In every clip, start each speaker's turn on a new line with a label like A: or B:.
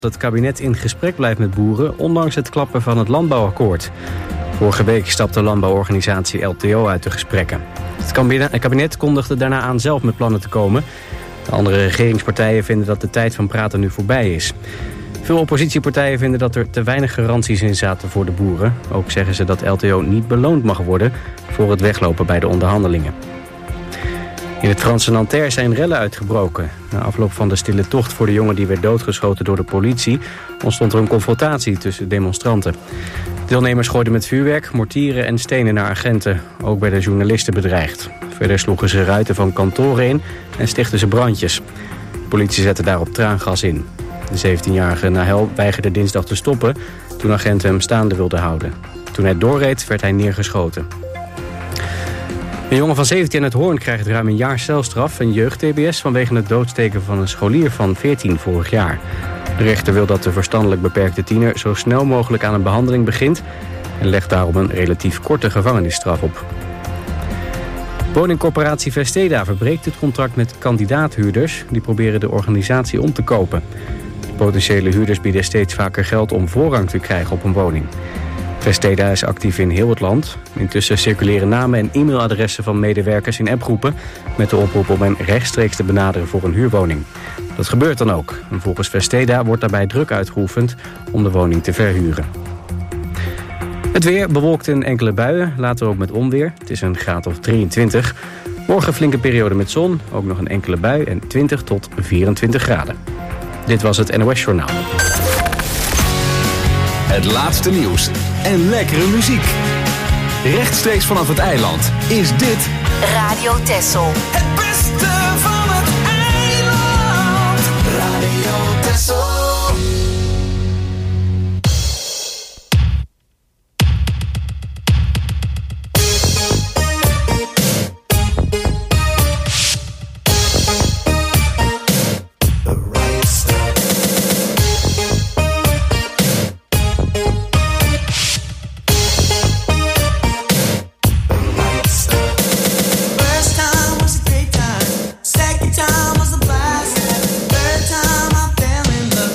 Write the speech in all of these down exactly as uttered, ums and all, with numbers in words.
A: Het kabinet in gesprek blijft met boeren, ondanks het klappen van het landbouwakkoord. Vorige week stapte landbouworganisatie L T O uit de gesprekken. Het kabinet kondigde daarna aan zelf met plannen te komen. De andere regeringspartijen vinden dat de tijd van praten nu voorbij is. Veel oppositiepartijen vinden dat er te weinig garanties in zaten voor de boeren. Ook zeggen ze dat L T O niet beloond mag worden voor het weglopen bij de onderhandelingen. In het Franse Nanterre zijn rellen uitgebroken. Na afloop van de stille tocht voor de jongen die werd doodgeschoten door de politie ontstond er een confrontatie tussen demonstranten. Deelnemers gooiden met vuurwerk, mortieren en stenen naar agenten. Ook werden journalisten bedreigd. Verder sloegen ze ruiten van kantoren in en stichtten ze brandjes. De politie zette daarop traangas in. De zeventienjarige Nahel weigerde dinsdag te stoppen toen agenten hem staande wilden houden. Toen hij doorreed werd hij neergeschoten. Een jongen van zeventien uit Hoorn krijgt ruim een jaar celstraf en jeugd-T B S vanwege het doodsteken van een scholier van veertien vorig jaar. De rechter wil dat de verstandelijk beperkte tiener zo snel mogelijk aan een behandeling begint en legt daarom een relatief korte gevangenisstraf op. Woningcorporatie Vesteda verbreekt het contract met kandidaathuurders die proberen de organisatie om te kopen. Potentiële huurders bieden steeds vaker geld om voorrang te krijgen op een woning. Vesteda is actief in heel het land. Intussen circuleren namen en e-mailadressen van medewerkers in appgroepen met de oproep om hen rechtstreeks te benaderen voor een huurwoning. Dat gebeurt dan ook. En volgens Vesteda wordt daarbij druk uitgeoefend om de woning te verhuren. Het weer bewolkt in enkele buien, later ook met onweer. Het is een graad of drieëntwintig. Morgen flinke periode met zon, ook nog een enkele bui en twintig tot vierentwintig graden. Dit was het N O S Journaal.
B: Het laatste nieuws en lekkere muziek. Rechtstreeks vanaf het eiland is dit
C: Radio Texel.
D: Het beste van het eiland. Radio Texel.
E: Second time was the blast. Third time I fell in love.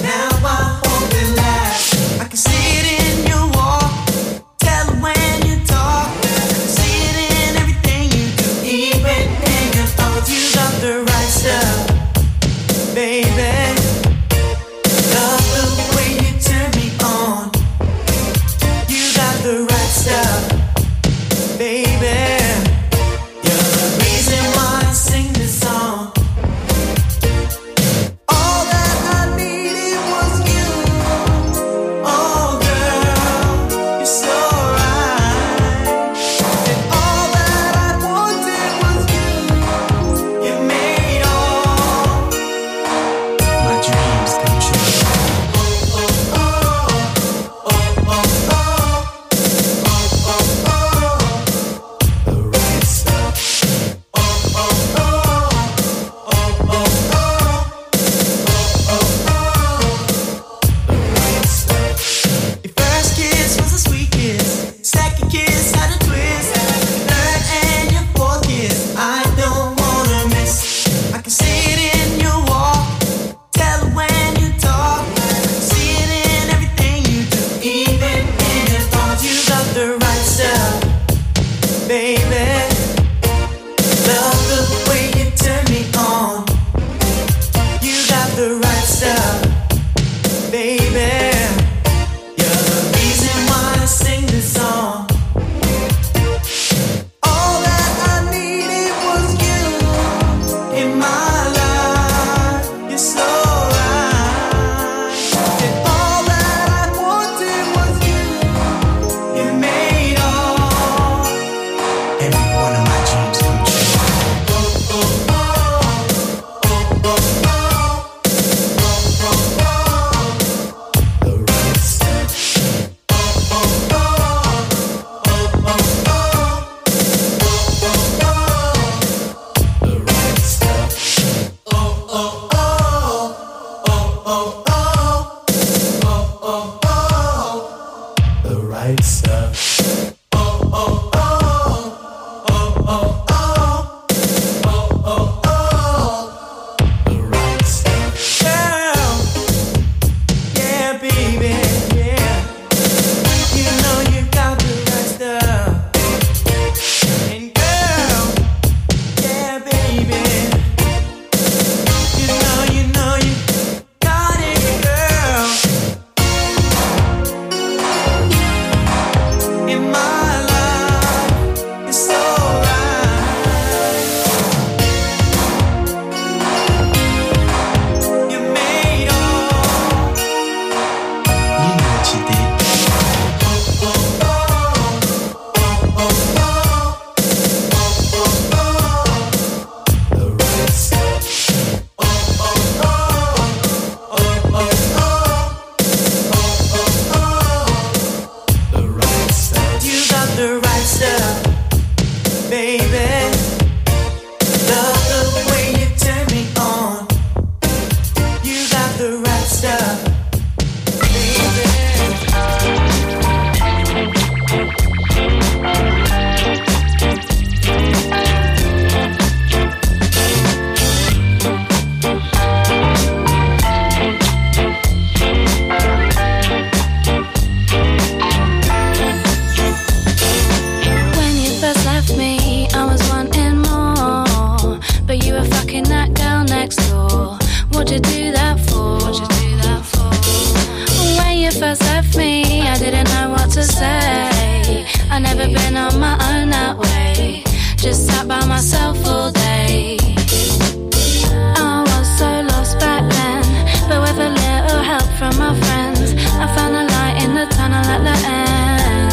C: myself all day. I was so lost back then, but with a little help from my friends, I found a light in the tunnel at the end.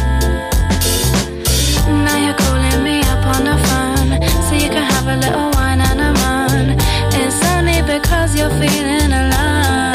C: Now you're calling me up on the phone, so you can have a little wine and a moan. It's only because you're feeling alone.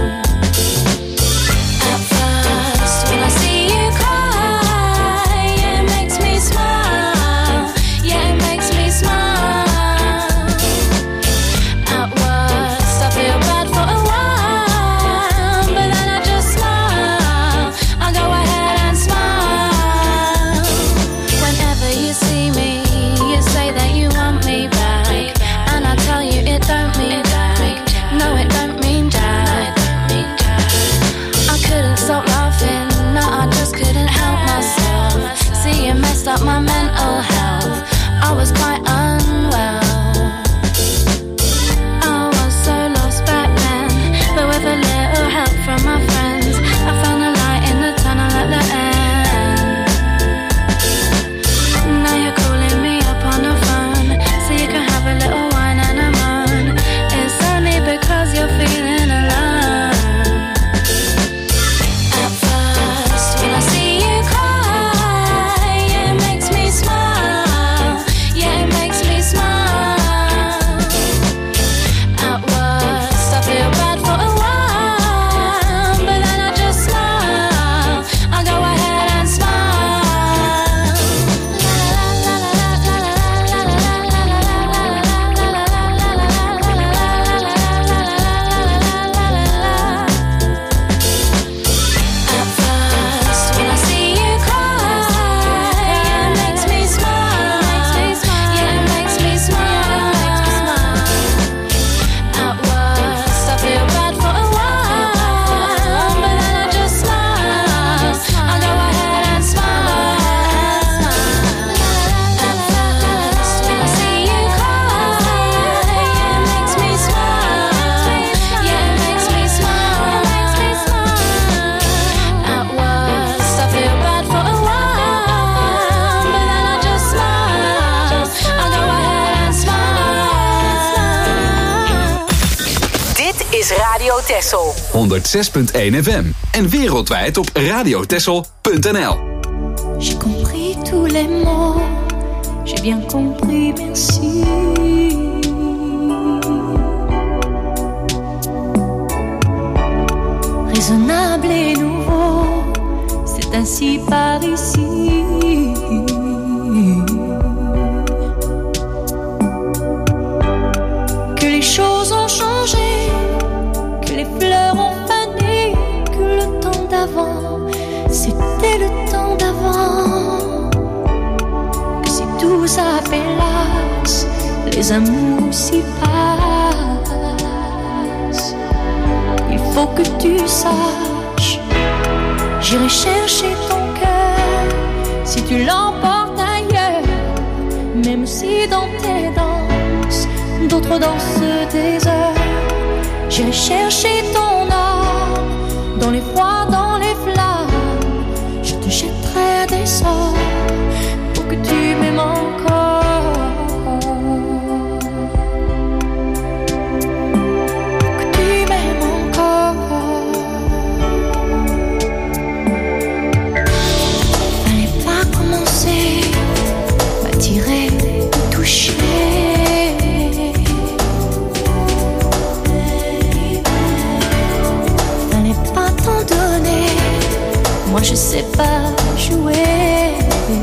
C: At first, when I see you cry, it makes me smile. Yeah, it makes me smile. At worst, I feel bad for a while, but then I just smile. I go ahead and smile. Whenever you see me, you say that you want me back, and I tell you it don't mean back. No, it don't mean jack. I couldn't stop laughing, no, I just couldn't help myself. See, you messed up my mental health, I was quite unwell. I was so lost back then, but with a little help from my friends, I found a light in the tunnel at the end. Now you're calling me up on the phone, so you can have a little wine and a moan. It's only because you're feeling alone. At first, when I see you cry, it makes me smile. Yeah, it makes me smile. At worst, I feel bad for a while, but then I just smile. I go ahead and smile. La la la la la la la la At first, when I see you cry, it makes me smile. Yeah, it makes me smile. At worst, I feel bad for a while, but then I just smile. I go ahead and smile. At first, when I see you cry, it makes me smile. Yeah, it makes me smile. At worst, I feel bad for a while, but then I just smile. I go ahead and smile.
E: Dit is Radio Texel.
B: honderdzes punt één F M en wereldwijd op radiotexel punt n l.
C: J'ai compris tous les mots, j'ai bien compris, merci. Raisonnable et nouveau, c'est ainsi par ici. Que les choses ont changé, que les fleurs ont fané, que le temps d'avant, c'était le temps d'avant. Que si tout s'appelasse, les amours s'y passent. Il faut que tu saches, j'irai chercher ton cœur si tu l'emportes ailleurs. Même si dans tes danses, d'autres dansent des heures. J'irai chercher ton âme dans les froids, dans les flammes. Je te jetterai des sorts pour que tu m'aimes encore. Pour que tu m'aimes encore. Fallait pas commencer, m'attirer, me toucher. Moi je sais pas jouer.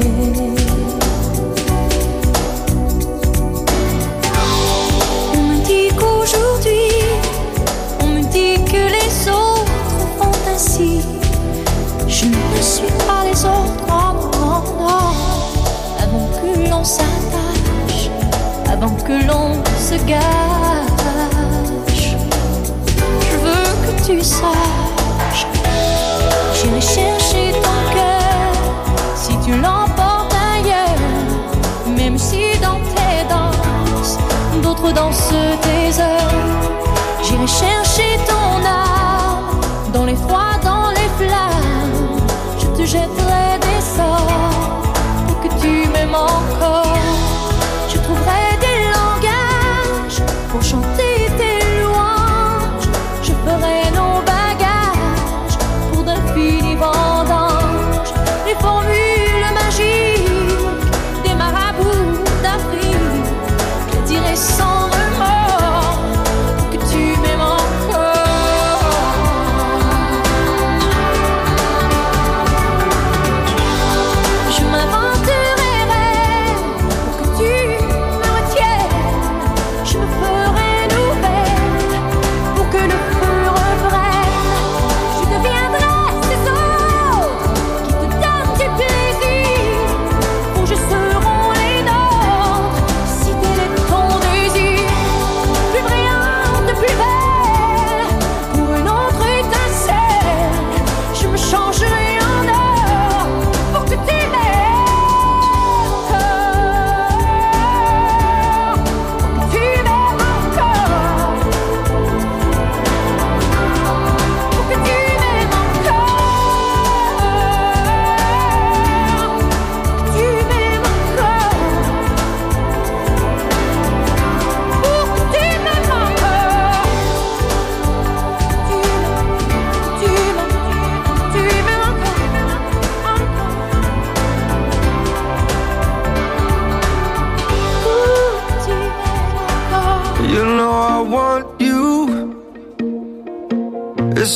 C: On me dit qu'aujourd'hui, on me dit que les autres font ainsi. Je ne suis pas les autres, non, non, non. Avant que l'on s'attache, avant que l'on se gâche, je veux que tu saches, j'irai chercher ton cœur si tu l'emportes ailleurs. Même si dans tes danses, d'autres dansent des heures. J'irai chercher ton âme dans les froids, dans les flammes. Je te jetterai des sorts pour que tu m'aimes encore. Je te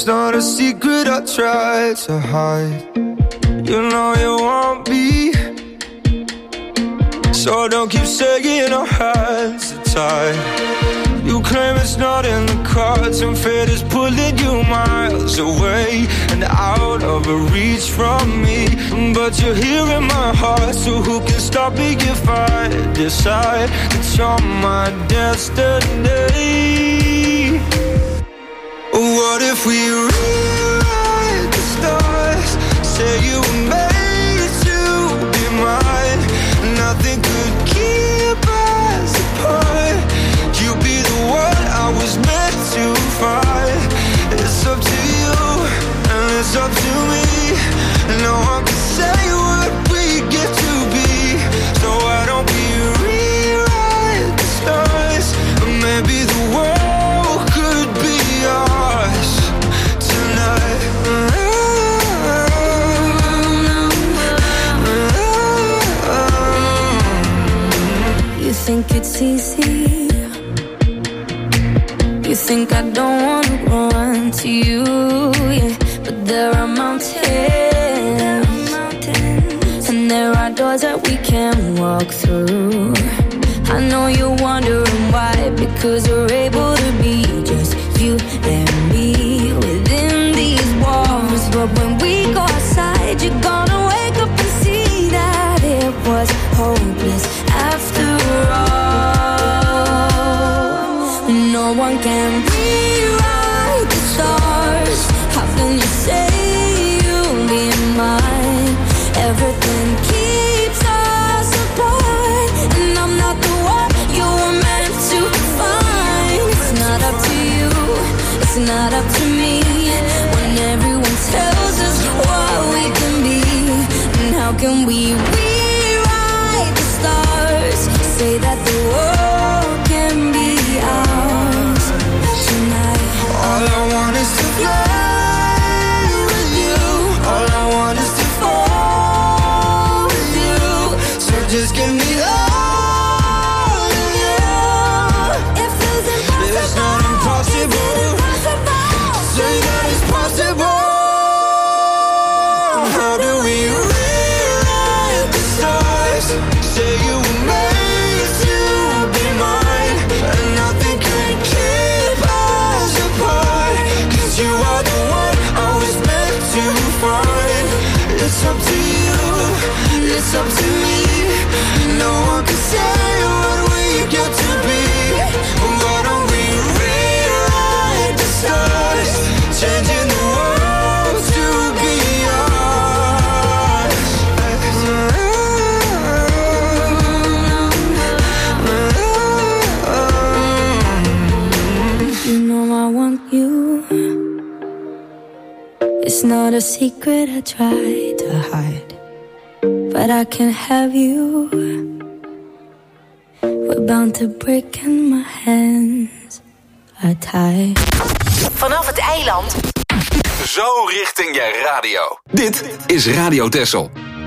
D: it's not a secret I try to hide. You know you want me, so don't keep saying our hands are tied. You claim it's not in the cards, and fate is pulling you miles away and out of reach from me. But you're here in my heart, so who can stop me if I decide that you're my destiny? What if we rewrite the stars? Say you were made to be mine. Nothing could keep us apart. You be the one I was meant to find. It's up to you and it's up to me. No one can say what we get to be. So why don't we rewrite the stars? Maybe the world could be ours tonight.
C: You think it's easy? You think I don't wanna run to you, yeah. But there are mountains, and there are doors that we can walk through. I know you're wondering why, because we're able to be just you and me within these walls. But when we go outside, you're gonna wake up and see that it was hopeless after all. No one can rewrite the stars. How can you say you'll be mine? Everything keeps us apart, and I'm not the one you were meant to find. It's not up to you, it's not up to me. When everyone tells us what we can be, and how can we rewrite the stars? Say that the world can be ours tonight.
D: All I want is to fly with you. All I want is to fall with you. So just give me all of you.
C: It feels impossible.
D: It's not impossible. Say that it's possible. How do we rewrite the stars? Say you were made to be mine, and nothing can keep us apart. 'Cause you are the one I was meant to find. It's up to you, it's up to me. No one can say what we get to be. Why don't we rewrite the stars? Changing the world to be ours.
C: You know I want you. It's not a secret I try to hide, but I can't have you. We're bound to break and my hands are tied.
E: Vanaf het eiland.
B: Zo richting je radio. Dit is Radio Texel.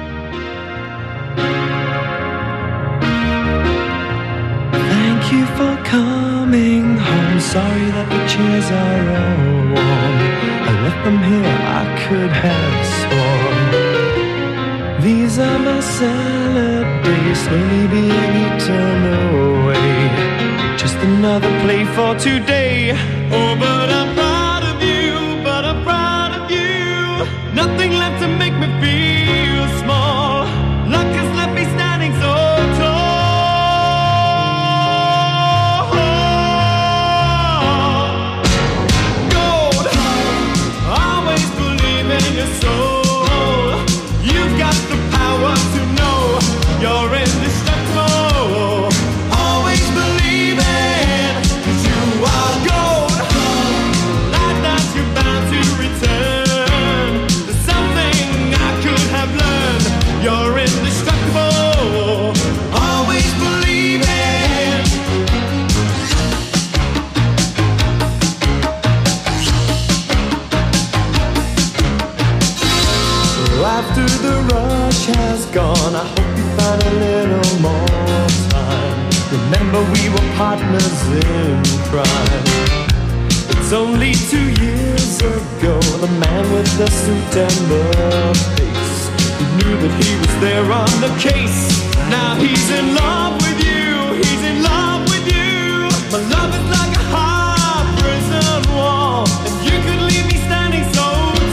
F: Thank you for coming home. Sorry that the chairs are all warm. I left them here, I could have sworn. These are my salad days, slowly being eaten away. Just another play for today. Oh, but I'm proud of you, but I'm proud of you. Nothing left to make me feel small. Luck has left me standing so tall. Gold, always believe in your soul. You've got the power to know you're indestructible. Always believe in, 'cause you are gold. Like that you're bound to return. There's something I could have learned. You're indestructible. Always believe in. So after the rush has gone, I hope you find a little more time. Remember we were partners in crime. The It's only two years ago, the man with the suit and the face, he knew that he was there on the case. Now he's in love with you, he's in love with you. My love is like a hard prison wall, and you could leave me standing so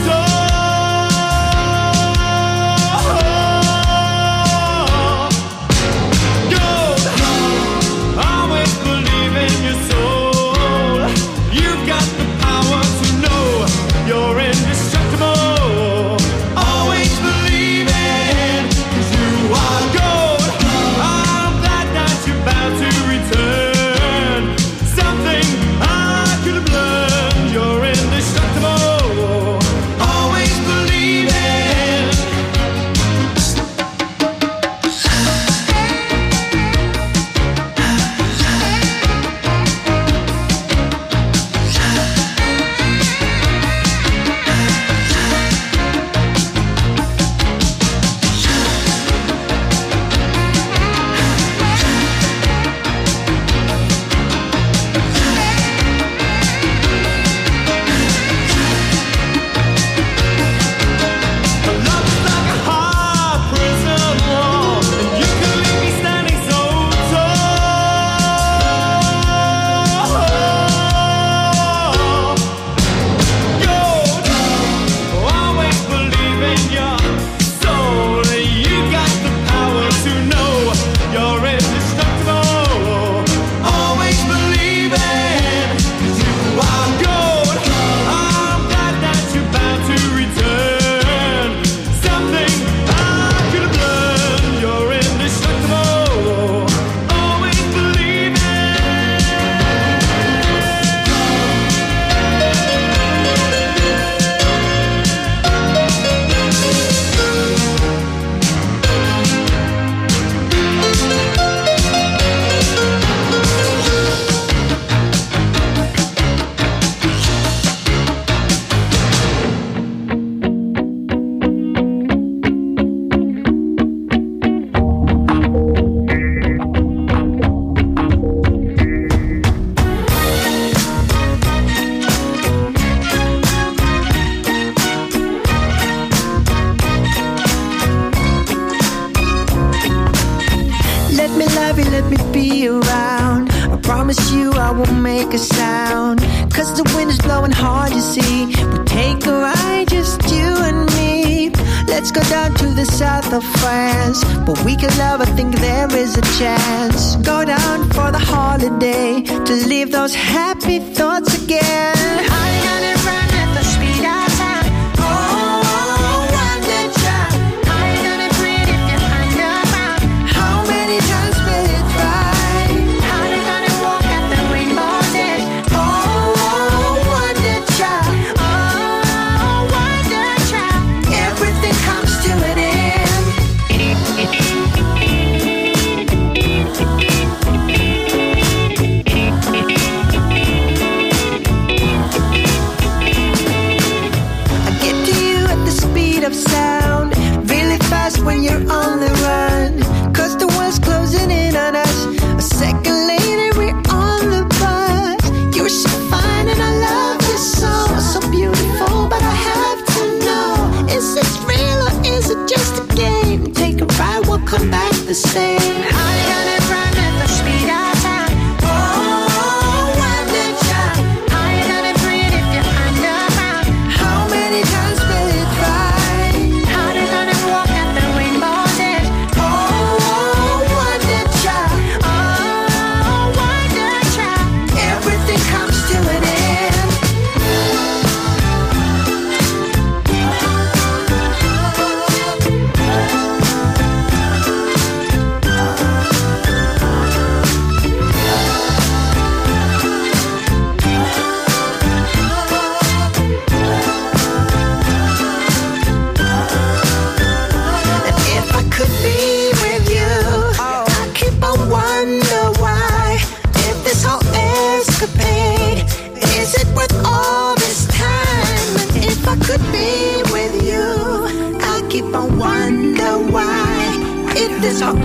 G: this whole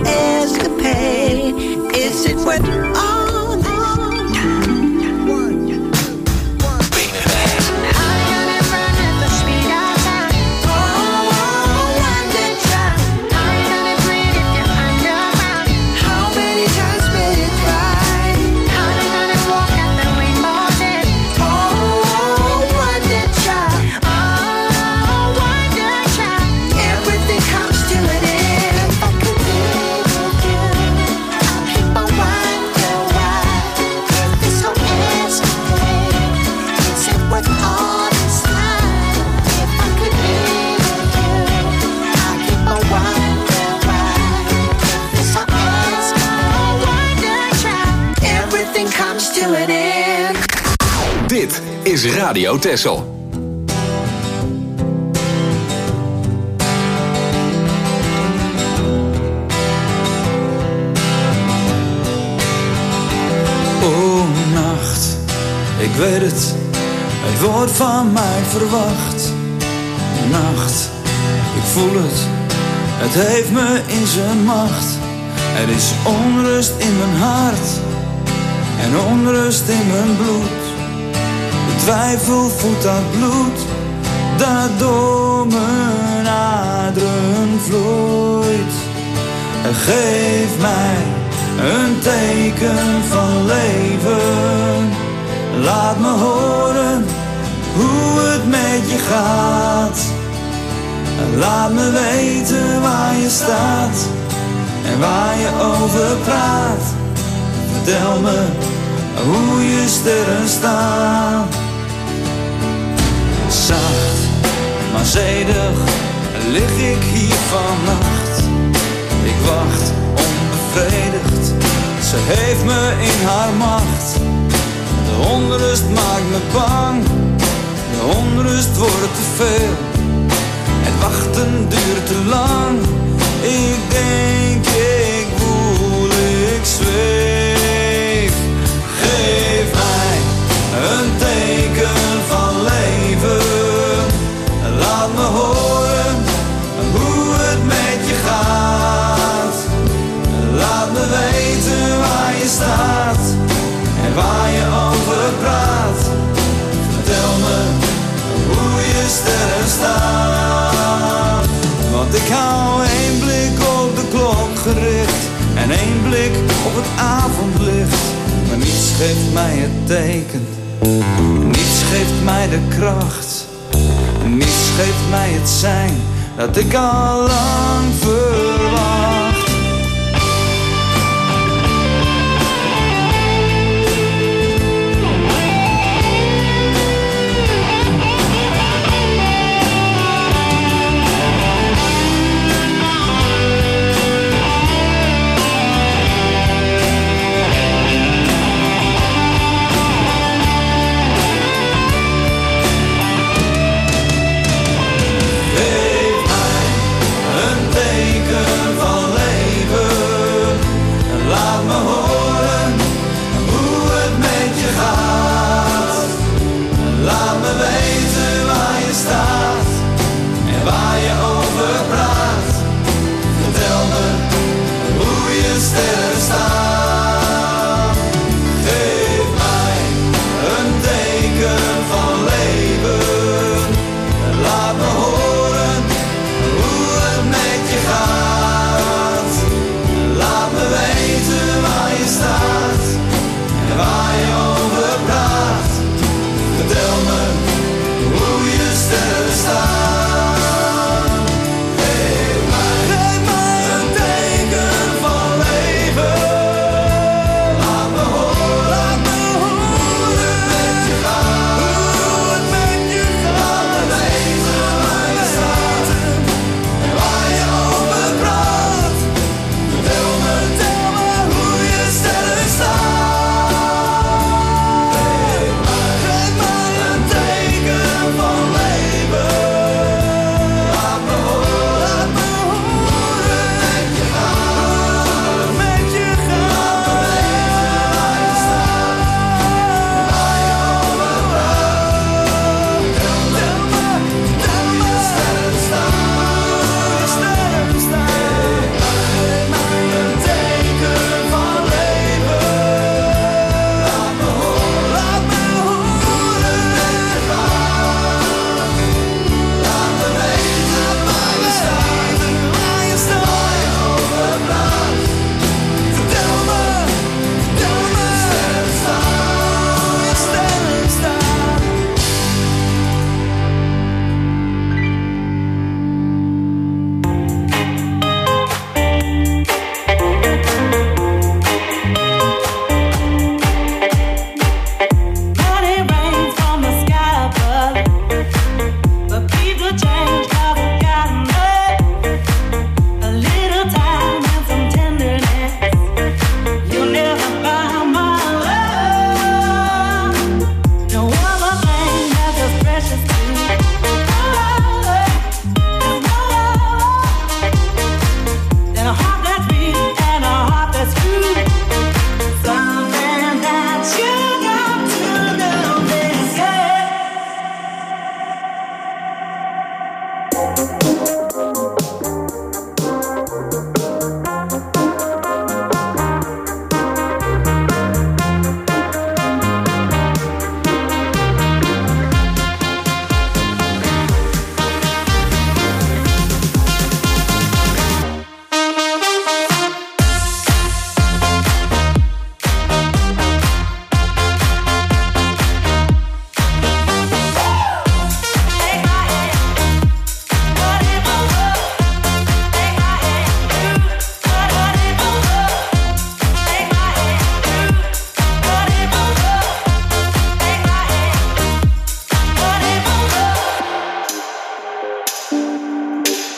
G: escapade? Is it worth all this time? One, one,
B: is Radio Texel.
H: Oh, nacht, ik weet het, het wordt van mij verwacht. Nacht, ik voel het, het heeft me in zijn macht. Er is onrust in mijn hart en onrust in mijn bloed. De twijfel voedt dat bloed dat door mijn aderen vloeit. Geef mij een teken van leven. Laat me horen hoe het met je gaat. Laat me weten waar je staat en waar je over praat. Vertel me hoe je sterren staan. Zacht, maar zedig lig ik hier vannacht. Ik wacht onbevredigd, ze heeft me in haar macht. De onrust maakt me bang, de onrust wordt te veel. Het wachten duurt te lang, ik denk, ik voel, ik zweef. Geef mij een teken van leven. Laat me horen hoe het met je gaat. Laat me weten waar je staat en waar je over praat. Vertel me hoe je sterren staan. Want ik hou één blik op de klok gericht en één blik op het avondlicht. Maar niets geeft mij het teken, niets geeft mij de kracht, niets geeft mij het zijn dat ik al lang verwacht.
D: Vertel me hoe je sterren staan.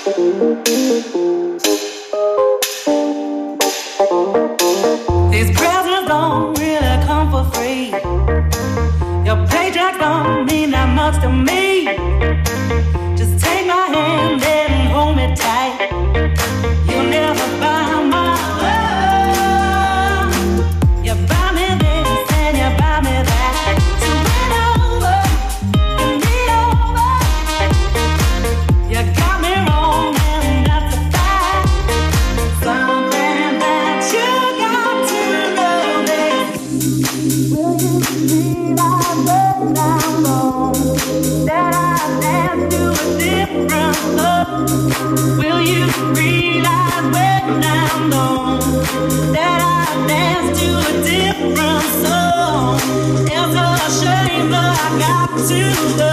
I: These presents don't really come for free. Your paycheck don't mean that much to me. Just take my hand and hold me tight. You'll never buy my love. You buy me this and you buy me that. So win over, win me over. You got me wrong and that's a fact. Something that you got to know this. Will you realize when I'm gone that I dance to a different love? Will you realize when I'm gone that I dance to a different song? It's a shame that I got to go.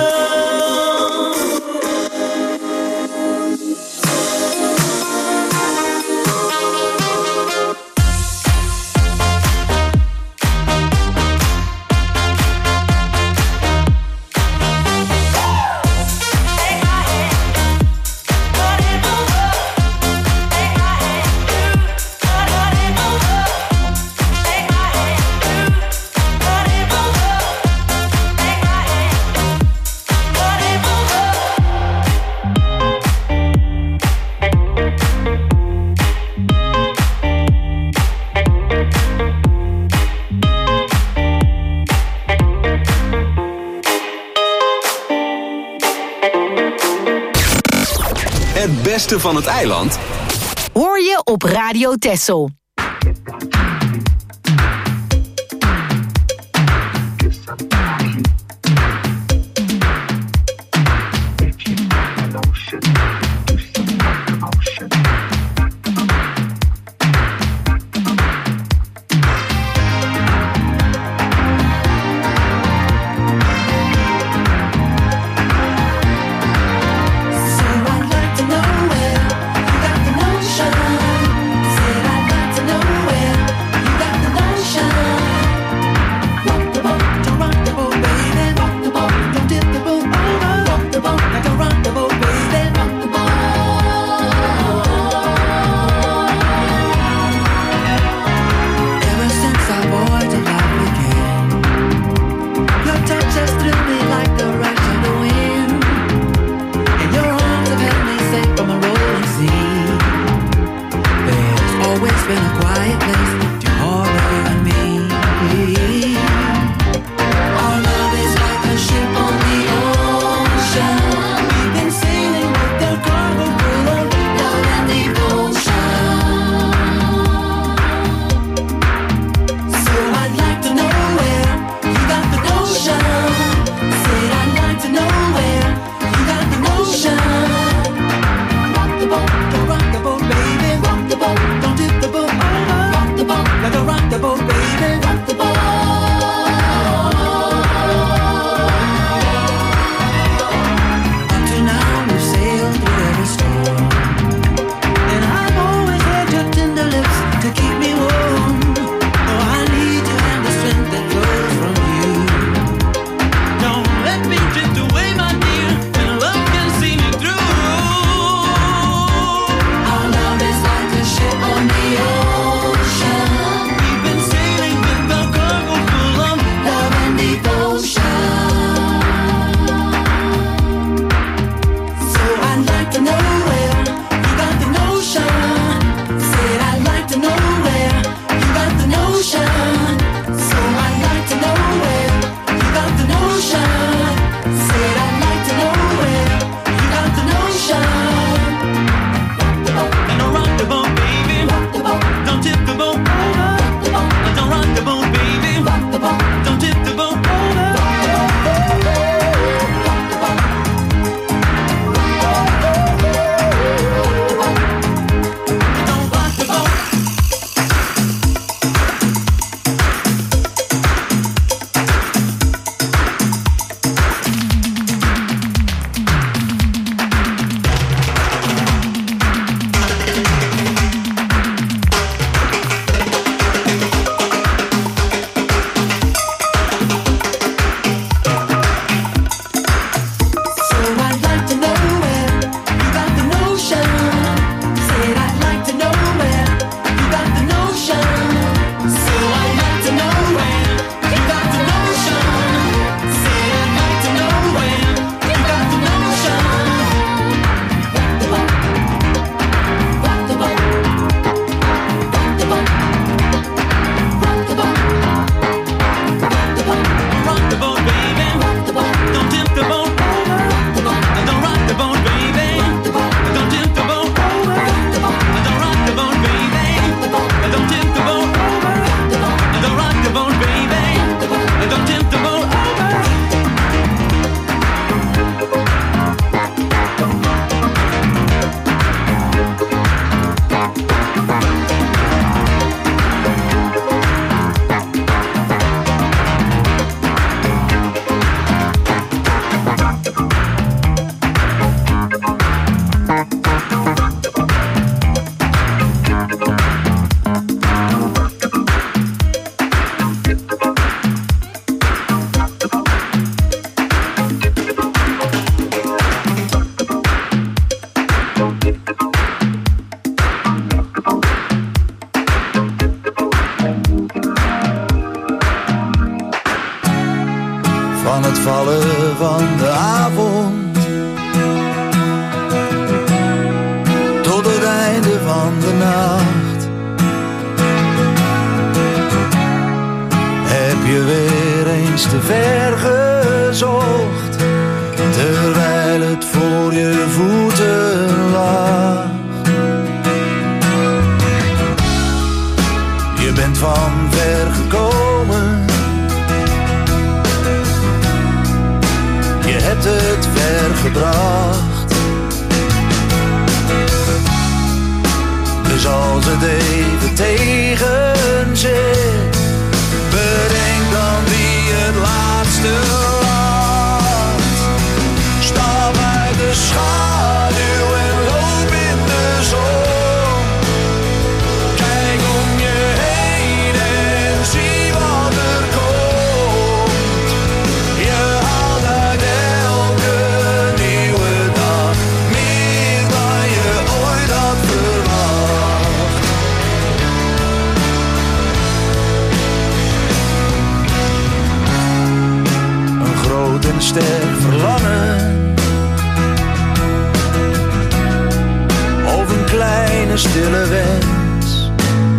B: Het beste van het eiland
E: Hoor je op Radio Texel.
I: Rock the boat,
J: van de nacht. Heb je weer eens te ver gezocht, terwijl het voor je voeten lag. Je bent van ver gekomen, je hebt het ver gebracht. Dus als het even tegen zit, bedenk dan wie het laatste lacht. Stap uit de schaduw en loop in de zon. Kijk om je heen en zie wat er komt. Je haalt uit elke nieuwe dag meer dan je ooit had verwacht. Een groot en sterk verlangen, of een kleine stille wens.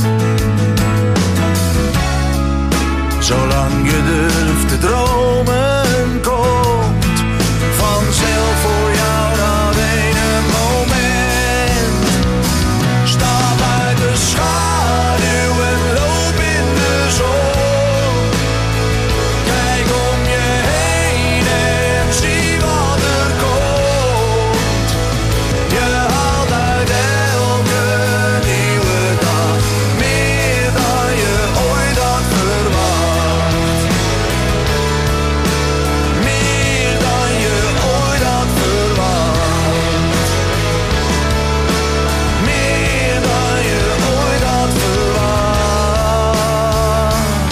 J: Zolang je durft te dromen, komt vanzelf voor jou dat ene moment. Stap uit de schaduw en loop in de zon. Kijk om je heen en zie wat er komt. Je haalt uit elke nieuwe dag meer dan je ooit had verwacht. Meer dan je ooit had verwacht. Meer dan je ooit had verwacht.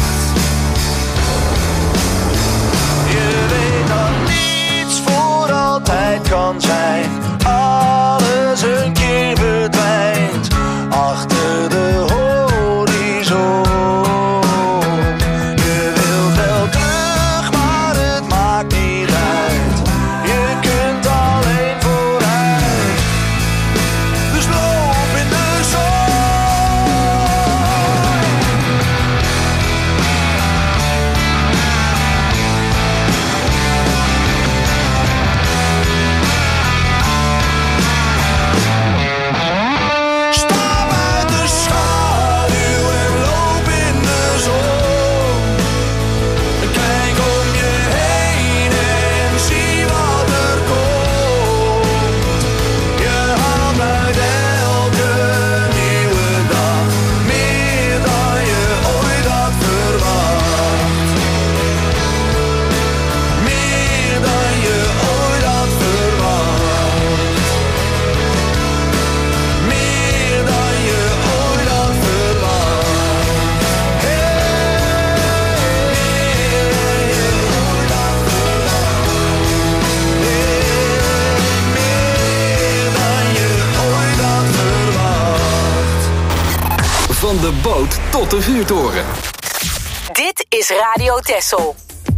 J: Je weet dat niets voor altijd kan zijn. Alles een keer verdwijnt achter de horizon. Je wilt wel terug, maar het maakt niet uit. Je kunt alleen vooruit. Dus loop in de zon. Stap uit de schaduw en loop in de zon. Kijk om je heen en zie wat er komt. Je haalt uit elke nieuwe dag meer dan je ooit had verwacht. Meer dan je ooit had verwacht. Meer dan je ooit had verwacht. Meer dan je ooit had verwacht.
B: Van de boot tot de vuurtoren.
E: Dit is Radio Texel.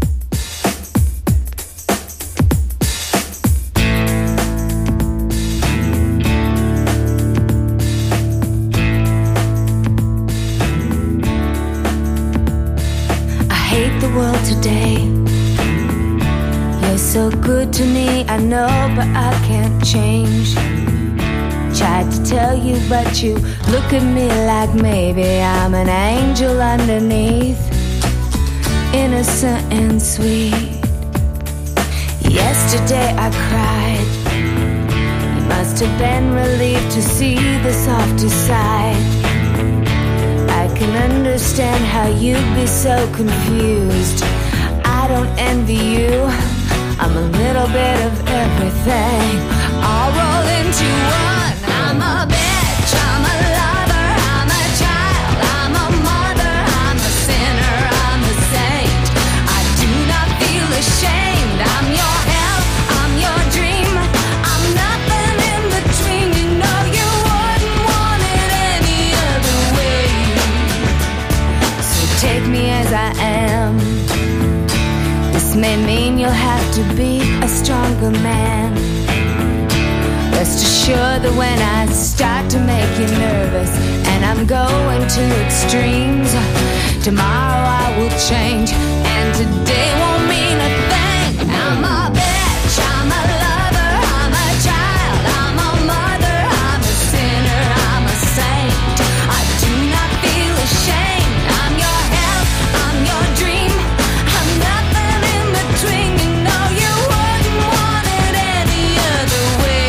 C: I hate the world today. You're so good to me, I know, but I can't change. Tried to tell you, but you look at me like maybe I'm an angel underneath, innocent and sweet. Yesterday I cried. You must have been relieved to see the softer side. I can understand how you'd be so confused. I don't envy you. I'm a little bit of everything. I'll roll into one. I'm a bitch, I'm a lover, I'm a child, I'm a mother, I'm a sinner, I'm a saint. I do not feel ashamed. I'm your hell, I'm your dream. I'm nothing in between. You know you wouldn't want it any other way. So take me as I am. This may mean you'll have to be a stronger man. Rest assured sure that when I start to make you nervous and I'm going to extremes, tomorrow I will change and today won't mean a thing. I'm a bitch, I'm a lover, I'm a child, I'm a mother, I'm a sinner, I'm a saint. I do not feel ashamed. I'm your hell, I'm your dream, I'm nothing in between. You know you wouldn't want it any other way.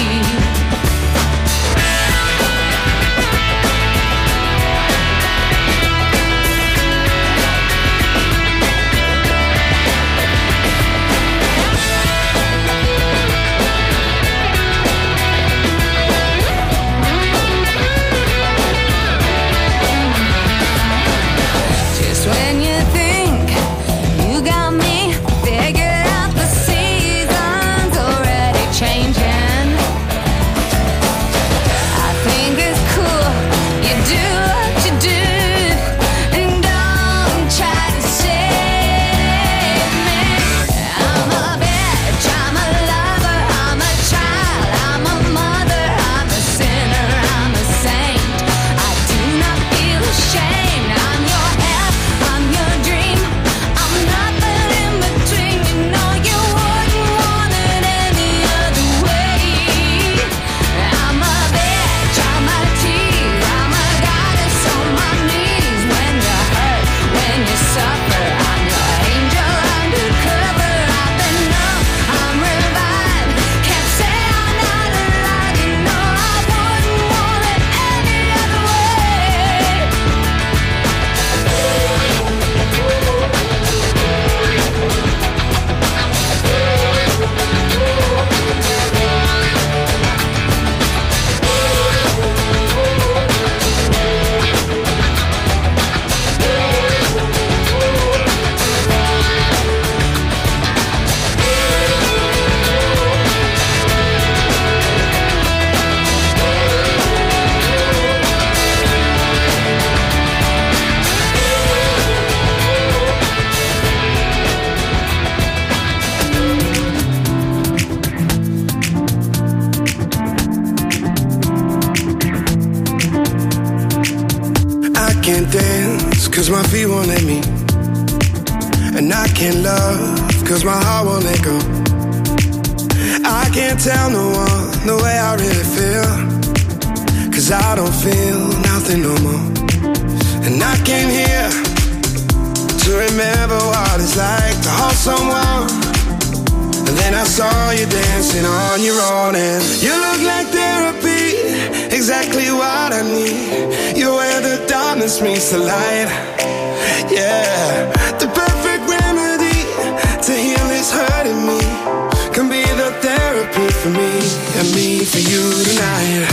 C: When you think you got me figured out, the season's already changing. I think it's cool you do what you do and don't try to save me. I'm a bitch, I'm a lover, I'm a child, I'm a mother, I'm a sinner, I'm a saint. I do not feel ashamed. I'm your hell, I'm your dream, I'm nothing in between. You know you wouldn't want it any other way. I'm a bitch, I'm a tease, I'm a goddess on my knees. When you hurt, when you suffer, I'm your angel undercover. I've been numb, I'm revived, can't say I'm not alive. You know I wouldn't want it any other way.
D: I can't dance cause my feet won't let me, and I can't love cause my heart won't let go. I can't tell no one the way I really feel, cause I don't feel nothing no more. And I came here to remember what it's like to hold someone, and then I saw you dancing on your own. And you look like therapy, exactly what I need. You're where the darkness meets the light. Yeah, the perfect remedy to heal this hurting me can be the therapy for me and me for you tonight.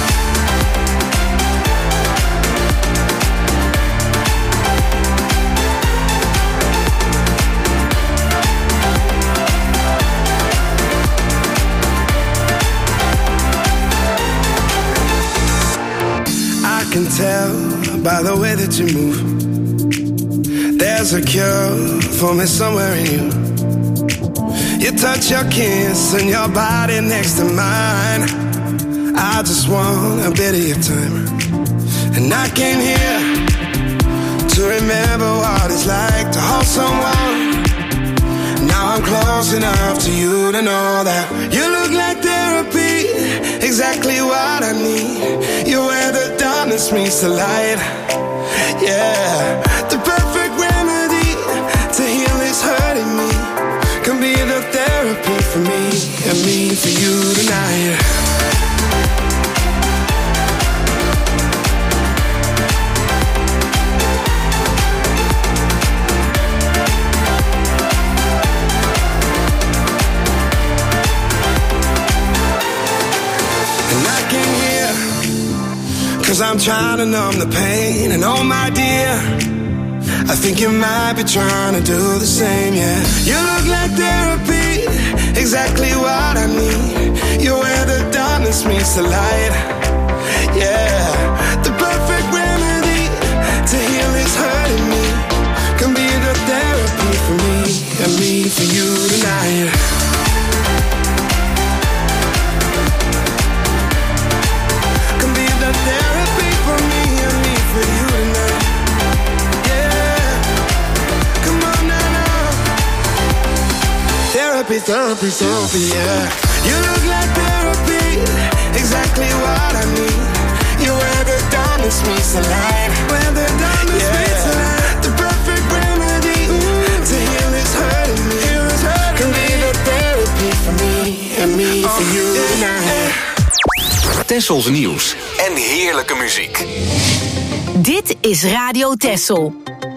D: I can tell by the way that you move, there's a cure for me somewhere in you. You touch your kiss and your body next to mine. I just want a bit of your time. And I came here to remember what it's like to hold someone. Now I'm close enough to you to know that you look like therapy, exactly what I need. You're where the darkness meets the light. Yeah, the perfect remedy to heal this hurting me can be the therapy for me and me for you tonight. And I came here cause I'm trying to numb the pain. And oh my dear, I think you might be trying to do the same, yeah. You look like therapy, exactly what I need. You're where the darkness meets the light. Yeah, the perfect remedy to heal this hurting me can be the therapy for me and me for you tonight.
K: therapy, therapy, yeah. You look like therapy, exactly what I need. You wear the diamonds, meets the light. Wear the diamonds, yeah. meets the light. The perfect remedy mm. to heal this hurting me. Heal this hurting Can be the therapy for me and me oh, for you yeah. tonight.
B: Tessels nieuws en heerlijke muziek.
E: Dit is Radio Tessel.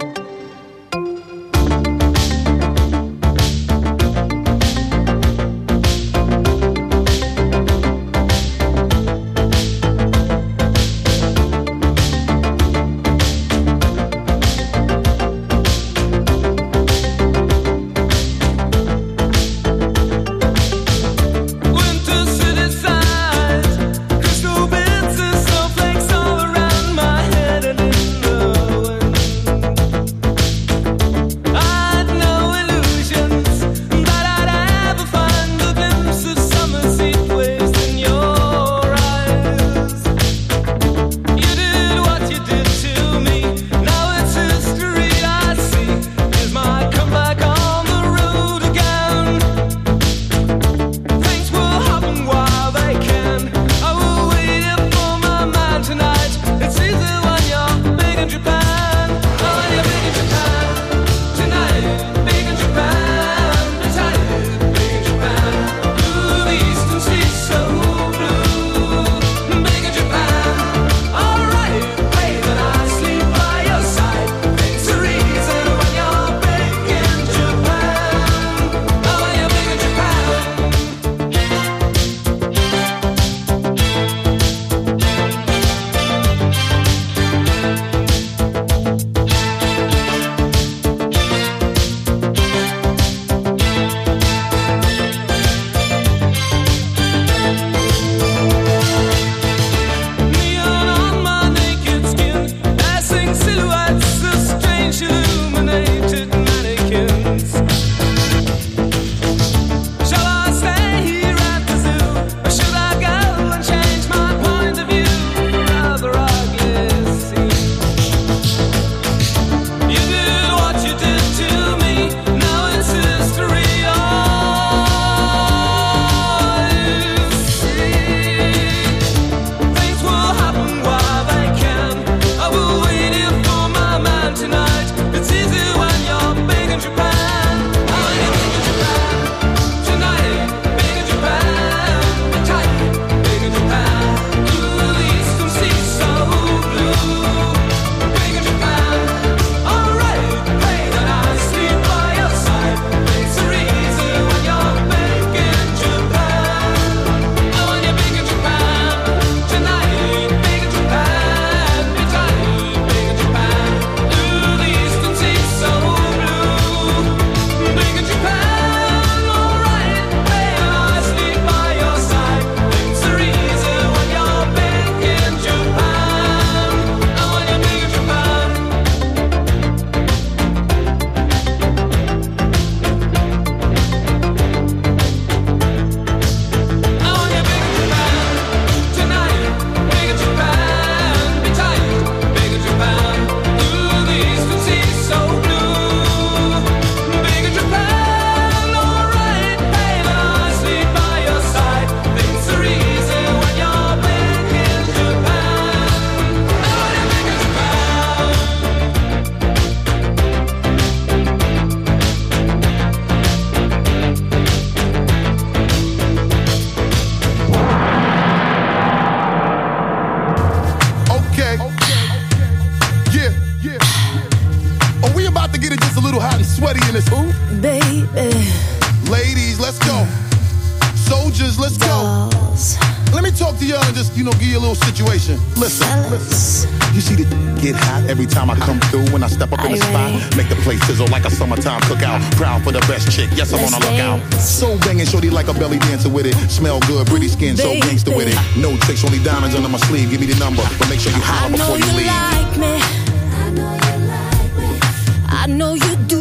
L: you know, give you a little situation. Listen, listen. You see the get hot every time I come through. When I step up in the spot, make the place sizzle like a summertime cookout. Proud for the best chick, yes, I'm on a lookout. So banging, shorty like a belly dancer with it. Smell good, pretty skin, so gangster with it. No tricks, only diamonds under my sleeve. Give me the number, but make sure you holler before you leave.
C: Like me. I know you like me. I know you do.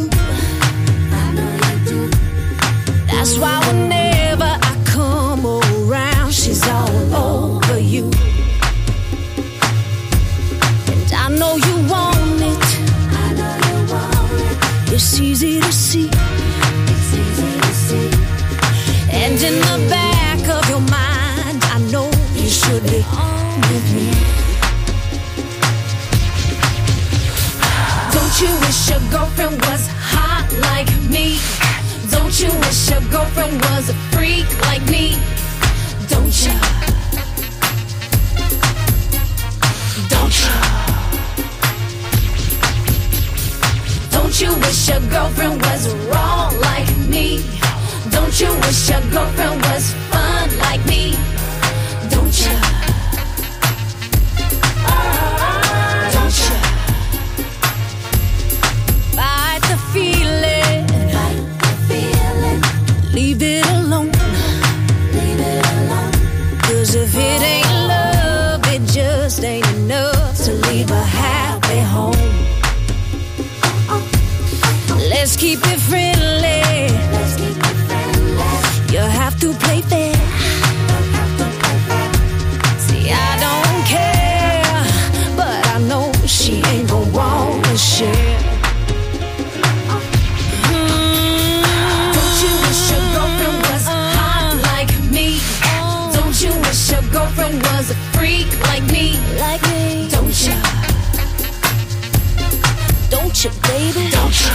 C: I know you do. That's why whenever I come around, she's all over you. And I know you want it. I know you want it. It's easy to see. It's easy to see. should be with me. Don't you wish your girlfriend was hot like me? Don't you wish your girlfriend was a freak like me? Don't you? Don't you? Don't you wish your girlfriend was raw like me? Don't you wish your girlfriend was fun like me? Don't you? Don't you? Fight the feeling. Fight the feeling. Leave it alone. Leave it alone. 'Cause if it ain't love, it just ain't enough to leave a happy home. Let's keep it friendly. Let's keep it friendly. You have to play fair. See, I don't care, but I know she ain't gon' want to share. Mm. Don't you wish your girlfriend was hot like me? Don't you wish your girlfriend was a freak like me? Like me? Don't you? Don't you, baby? Don't you?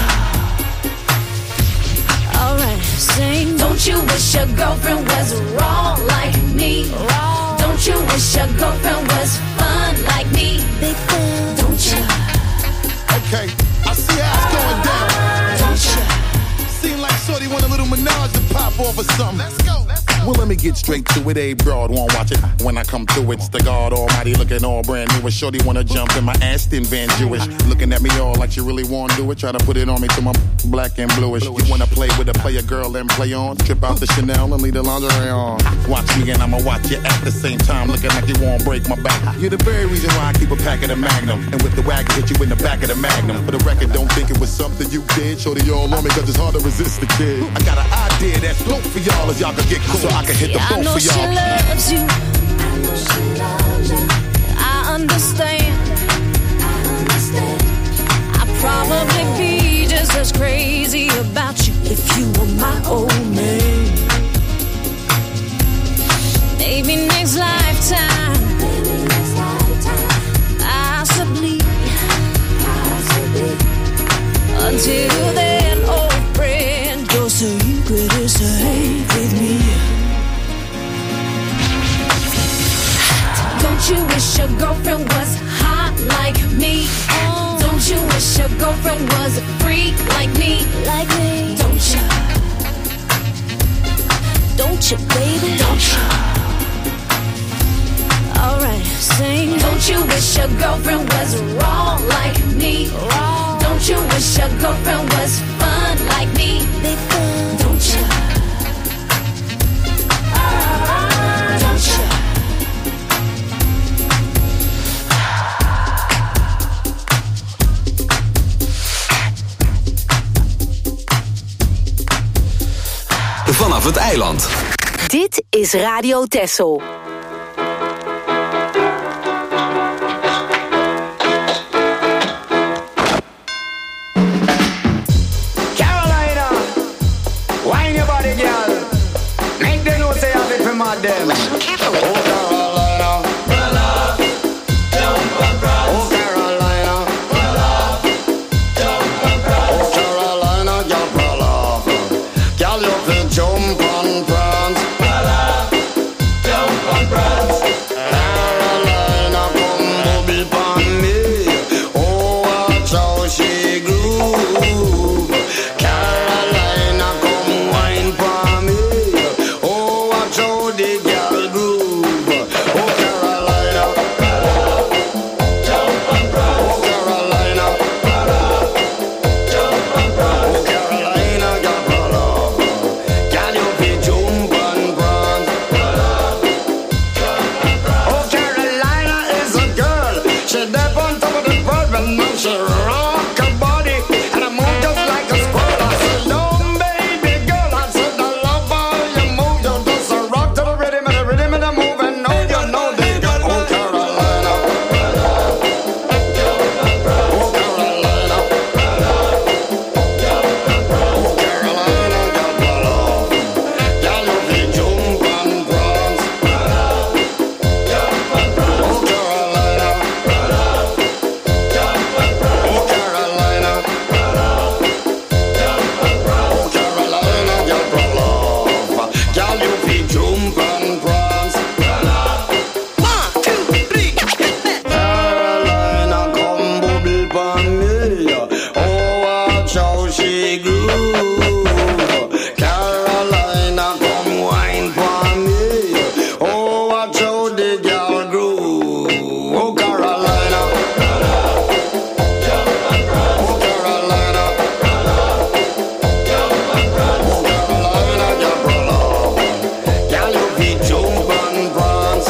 C: Alright, sing. Don't you wish your girlfriend was raw like me? Raw. Don't you wish your girlfriend was fun like me? Big fun. Don't you?
L: Okay, I see how it's going down.
C: Don't you?
L: Seem like Shorty want a little menage to pop off or something. Let's go, let's go. Well, let me get straight to it. A broad won't watch it. When I come through, it's the God Almighty looking all brand new. And Shorty wanna jump in my Aston Van Jewish. Looking at me all like you really wanna do it. Try to put it on me till my black and bluish. You wanna play with a player girl and play on? Trip out the Chanel and leave the lingerie on. Watch me and I'ma watch you at the same time. Looking like you won't break my back. You're the very reason why I keep a pack of the Magnum. And with the wagon, hit you in the back of the Magnum. For the record, don't think it was something you did. Shorty all on me cause it's hard to resist the kid. I got an idea that's dope for y'all as y'all can get cool. So I can hit the
C: yeah,
L: boat.
C: I know she loves you. I know she loves you. I understand. I understand. I'd probably be just as crazy about you if you were my old man. Maybe next lifetime. Maybe next lifetime. Possibly. Possibly. Until then, old friend, your secret is safe with me. Don't you wish your girlfriend was hot like me? Oh. Don't you wish your girlfriend was a freak like me? Like me? Don't you? Don't you, baby? Don't you? Alright, sing. Don't you wish your girlfriend was raw like me? Raw. Don't you wish your girlfriend was fun like me? Big fun. Don't you? Don't you?
B: Vanaf het eiland.
E: Dit is Radio Texel.
M: Carolina, wine your body, girl. Make them know say you have it from my them.
N: Listen carefully.
M: Oh, Carolina.
N: Well up, jump across.
M: Oh, Carolina.
N: Well up, jump across.
M: Oh, Carolina, girl, well up. Girl, you can jump on France.
N: Well up, jump across.
J: how the girl grew. Oh, Carolina. Oh, Carolina. Oh, Carolina, your brother. Girl, you be jump and prance.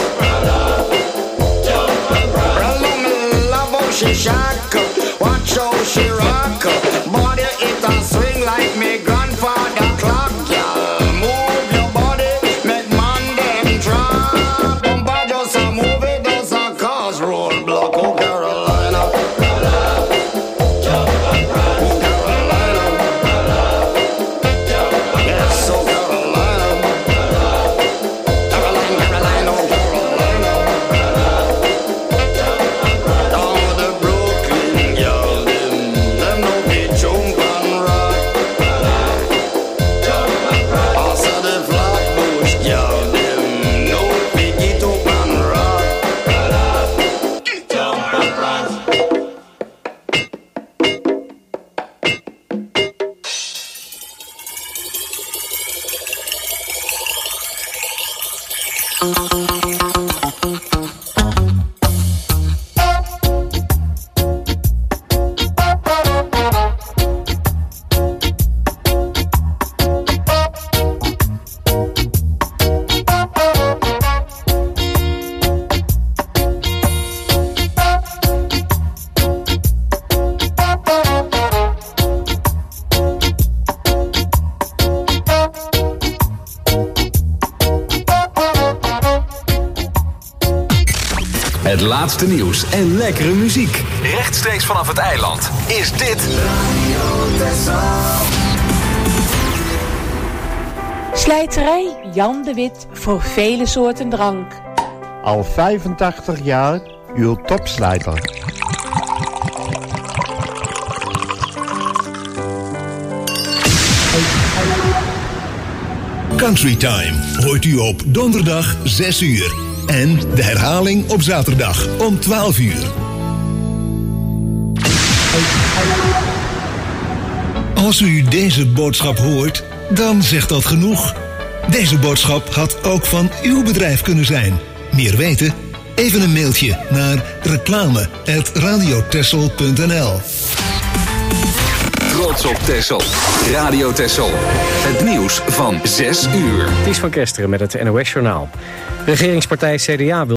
J: Brother, me love how she shack. Watch how she rock. Body it and swing like me grandfather clock. Girl, move your body, make man them drop. Bumper just a move it, does a cause roadblock. Oh, Carolina. Oh, Carolina. Yes, oh, Carolina. Caroline, Caroline, oh, Carolina. Down the Brooklyn, girl, them, them no be jump and rock. Also the Flatbush, girl, them no be get up and rock. Jump and rock.
B: Het laatste nieuws en lekkere muziek. Rechtstreeks vanaf het eiland is dit
O: Slijterij Jan de Wit voor vele soorten drank.
P: Al vijfentachtig jaar uw topslijter.
Q: Country Time hoort u op donderdag zes uur. En de herhaling op zaterdag om twaalf uur. Als u deze boodschap hoort, dan zegt dat genoeg. Deze boodschap had ook van uw bedrijf kunnen zijn. Meer weten? Even een mailtje naar reclame apenstaartje radiotessel punt n l.
B: Trots op Texel. Radio Texel. Het nieuws van zes uur.
A: Ties van Kesteren met het N O S-journaal. Regeringspartij C D A wil